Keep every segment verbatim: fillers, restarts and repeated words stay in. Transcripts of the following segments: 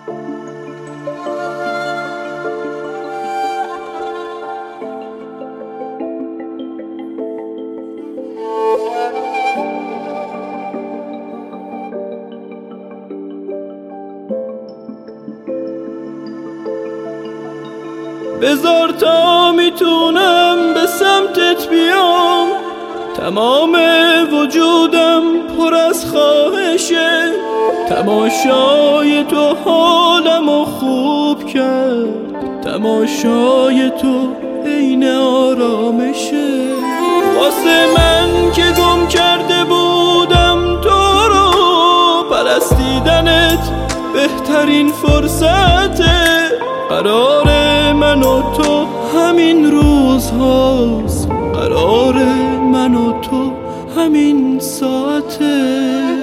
بذار تا میتونم به سمتت بیام، تمام وجودم پر از خواهشه، تماشای تو حالمو خوب کرد، تماشای تو عین آرامشه. واسه من که گم کرده بودم تو رو، پرستیدنت بهترین فرصته. قرار من و تو همین روز هاست، قرار من و تو همین ساعته.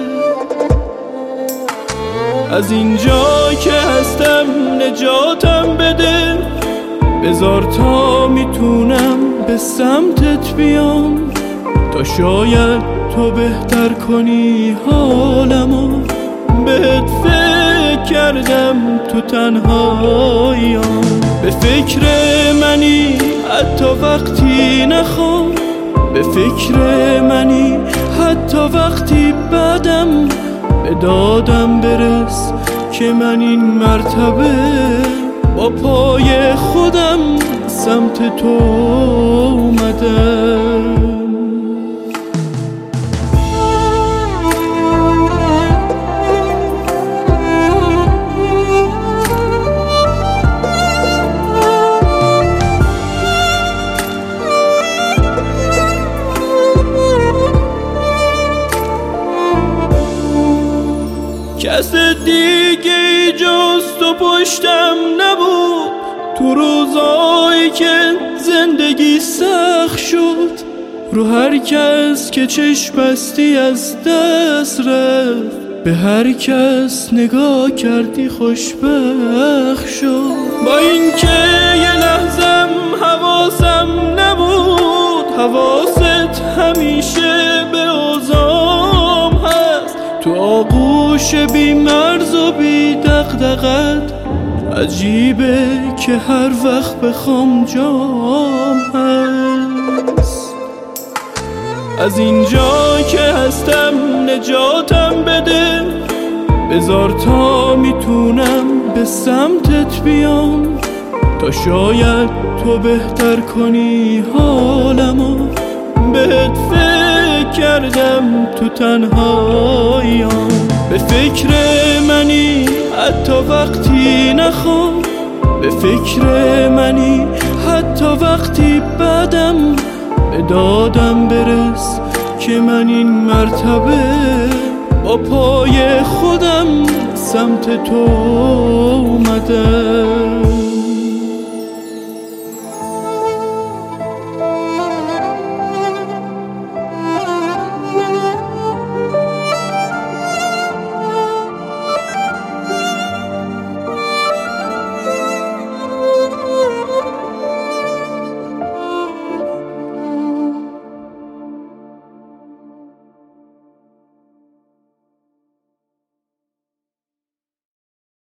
از اینجا که هستم نجاتم بده، بذار تا میتونم به سمتت بیام، تا شاید تو بهتر کنی حالمو. بهت فکر کردم تو تنهاییام، به فکر منی حتی وقتی نخوام، به فکر منی حتی وقتی بعدم به دادم برس که من این مرتبه با پای خودم سمت تو اومدم. کس دیگه جز تو پشتم نبود، تو روزایی که زندگی سخت شد. رو هر کس که چشم بستی از دست رفت، به هر کس نگاه کردی خوشبخت شد. با این که یه لحظم حواسم نبود، حواست همیشه به اوضاعم هست. تو آغوش بی مرز و بی دغدغت، عجیبه که هر وقت بخوام جام هست. از اینجا که هستم نجاتم بده، بذار تا میتونم به سمتت بیام، تا شاید تو بهتر کنی حالمو. بهت فکر کردم تو تنهاییام، به فکر منی حتی وقتی نخوام، به فکر منی حتی وقتی بعدم به دادم برس که من این مرتبه با پای خودم سمت تو اومدم.